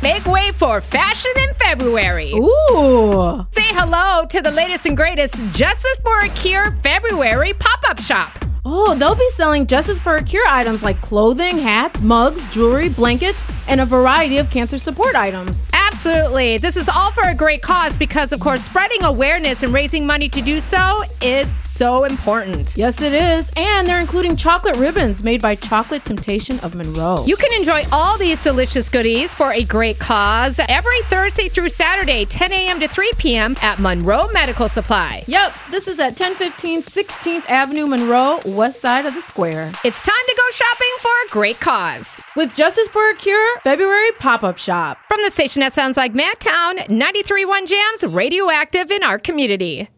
make way for fashion in February. Ooh. Say hello to the latest and greatest Justice for a Cure February pop-up shop. Oh, they'll be selling Justice for a Cure items like clothing, hats, mugs, jewelry, blankets, and a variety of cancer support items. Absolutely. This is all for a great cause because, of course, spreading awareness and raising money to do so is so important. Yes, it is. And they're including chocolate ribbons made by Chocolate Temptation of Monroe. You can enjoy all these delicious goodies for a great cause every Thursday through Saturday, 10 a.m. to 3 p.m. at Monroe Medical Supply. Yep, this is at 1015 16th Avenue, Monroe, west side of the square. It's time to go shopping for a great cause. With Justice for a Cure February pop-up shop. From the station that sounds like Madtown, 93.1 Jams, radioactive in our community.